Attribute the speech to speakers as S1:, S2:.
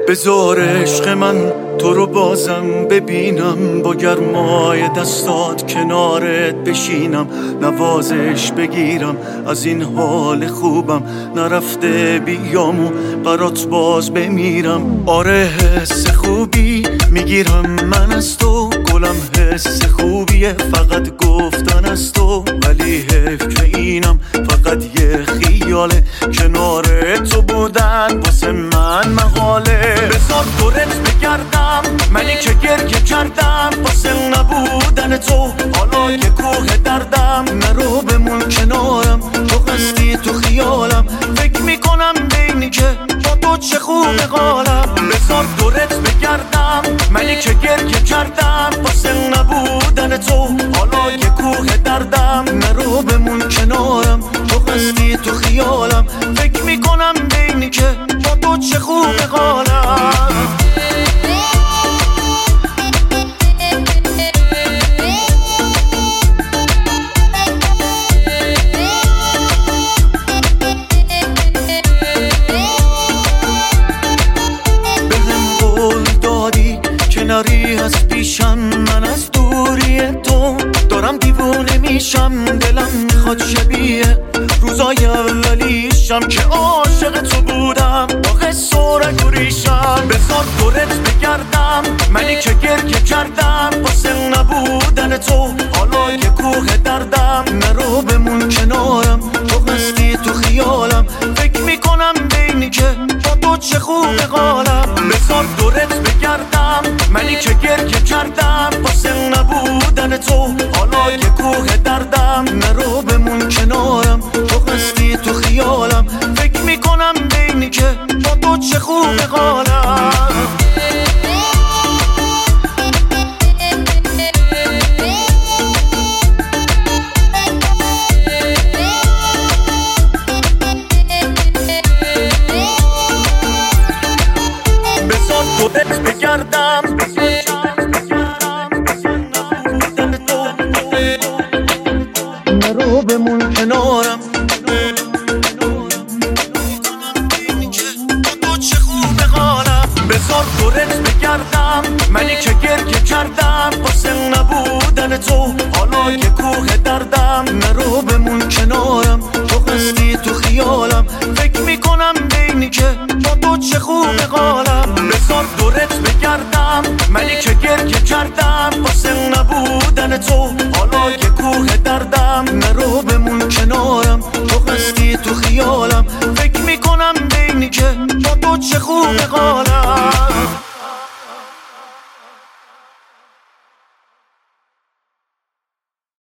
S1: بذار عشق من تو رو بازم ببینم، با گرمای دستات کنارت بشینم، نوازش بگیرم از این حال خوبم، نرفته بیامو برات باز بمیرم. آره حس خوبی میگیرم من از تو، گلم حس خوبیه فقط گفتن از تو، ولی حیف که اینم فقط یه خیاله، کنار تو بودن واسه من مقاله. بذار دورت بگردم منی که گریه کردم واسه نبودن تو، حالا که کوه دردم نرو بمون کنارم، تو هستی تو خیالم، فکر میکنم بینی که با تو چه خوب قالم. بذار دورت بگردم منی که گریه کردم واسه نبودن تو، حالا که کوه دردم نرو بمون کنارم، تو هستی تو خیالم، فکر میکنم بینی که با تو چه خوب قالم. کناری از پیشم من از دوری تو دارم دیوونه میشم، دلم میخواد شبیه روزای اولیشم که عاشق تو بودم با قصه و رگ و ریشم. بذار دورت بگردم منی که گریه کردم واسه نبودن تو، حالا که کوه دردم نرو بمون کنارم، تو هستی تو خیالم، فکر میکنم بینی که با تو چه خوب قالم. بذار دورت بگردم منی که گریه کردم واسه نبودن تو، حالا که کوه دردم نرو بمون کنارم، تو هستی تو خیالم، فکر میکنم بینی که با تو چه خوب قالم. بذار دورت بگردم نرو بمون کنارم، بذار دورت بگردم منی که گریه کردم واسه نبودن تو، حالا که کوه دردم نرو بمون کنارم، تو هستی تو خیالم، فکر میکنم بینی که با تو چه خوب قالم. بذار دورت بگردم منی که گریه کردم واسه نبودن تو، حالا که کوه دردم نرو بمون کنارم، تو هستی تو خیالم، فکر میکنم بینی که